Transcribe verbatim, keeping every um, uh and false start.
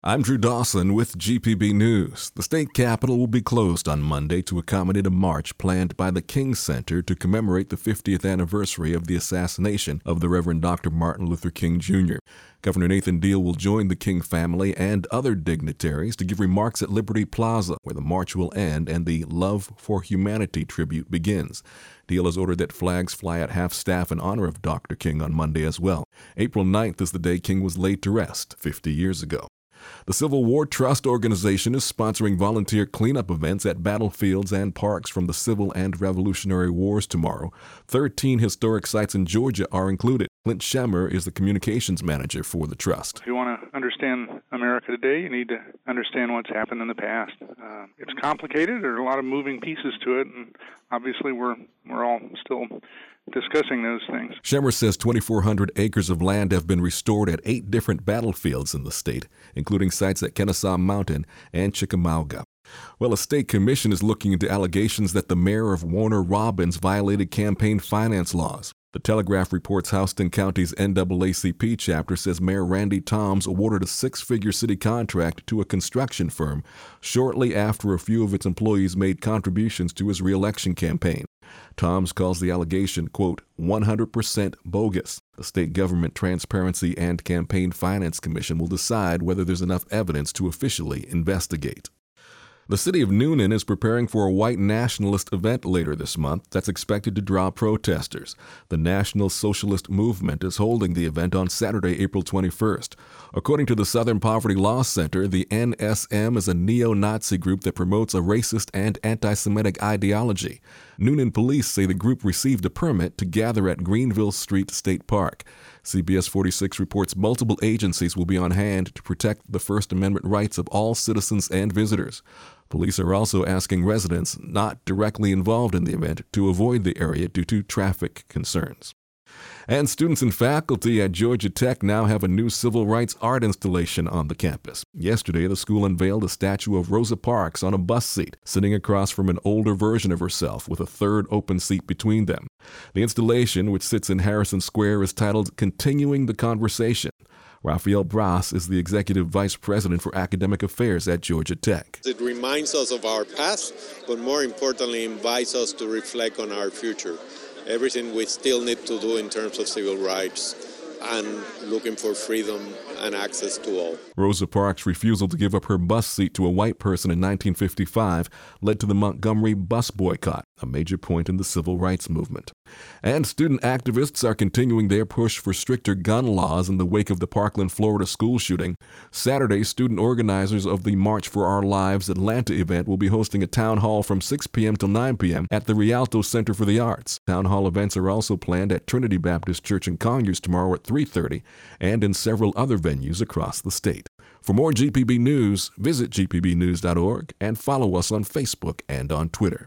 I'm Drew Dawson with G P B News. The state capitol will be closed on Monday to accommodate a march planned by the King Center to commemorate the fiftieth anniversary of the assassination of the Reverend Doctor Martin Luther King Junior Governor Nathan Deal will join the King family and other dignitaries to give remarks at Liberty Plaza, where the march will end and the Love for Humanity tribute begins. Deal has ordered that flags fly at half-staff in honor of Doctor King on Monday as well. April ninth is the day King was laid to rest fifty years ago. The Civil War Trust organization is sponsoring volunteer cleanup events at battlefields and parks from the Civil and Revolutionary Wars tomorrow. Thirteen historic sites in Georgia are included. Clint Schemmer is the communications manager for the trust. If you want to understand America today, you need to understand what's happened in the past. Uh, it's complicated. There are a lot of moving pieces to it, and obviously we're we're all still discussing those things. Schemmer says twenty-four hundred acres of land have been restored at eight different battlefields in the state, including sites at Kennesaw Mountain and Chickamauga. Well, a state commission is looking into allegations that the mayor of Warner Robins violated campaign finance laws. The Telegraph reports Houston County's N double A C P chapter says Mayor Randy Toms awarded a six-figure city contract to a construction firm shortly after a few of its employees made contributions to his re-election campaign. Toms calls the allegation, quote, one hundred percent bogus. The State Government Transparency and Campaign Finance Commission will decide whether there's enough evidence to officially investigate. The city of Newnan is preparing for a white nationalist event later this month that's expected to draw protesters. The National Socialist Movement is holding the event on Saturday, April twenty-first. According to the Southern Poverty Law Center, the N S M is a neo-Nazi group that promotes a racist and anti-Semitic ideology. Newnan police say the group received a permit to gather at Greenville Street State Park. C B S forty-six reports multiple agencies will be on hand to protect the First Amendment rights of all citizens and visitors. Police are also asking residents not directly involved in the event to avoid the area due to traffic concerns. And students and faculty at Georgia Tech now have a new civil rights art installation on the campus. Yesterday, the school unveiled a statue of Rosa Parks on a bus seat, sitting across from an older version of herself with a third open seat between them. The installation, which sits in Harrison Square, is titled Continuing the Conversation. Rafael Bras is the Executive Vice President for Academic Affairs at Georgia Tech. It reminds us of our past, but more importantly, invites us to reflect on our future. Everything we still need to do in terms of civil rights and looking for freedom and access to all. Rosa Parks' refusal to give up her bus seat to a white person in nineteen fifty-five led to the Montgomery bus boycott, a major point in the civil rights movement. And student activists are continuing their push for stricter gun laws in the wake of the Parkland, Florida school shooting. Saturday, student organizers of the March for Our Lives Atlanta event will be hosting a town hall from six p.m. till nine p.m. at the Rialto Center for the Arts. Town hall events are also planned at Trinity Baptist Church in Conyers tomorrow at three thirty and in several other venues across the state. For more G P B News, visit G P B news dot org and follow us on Facebook and on Twitter.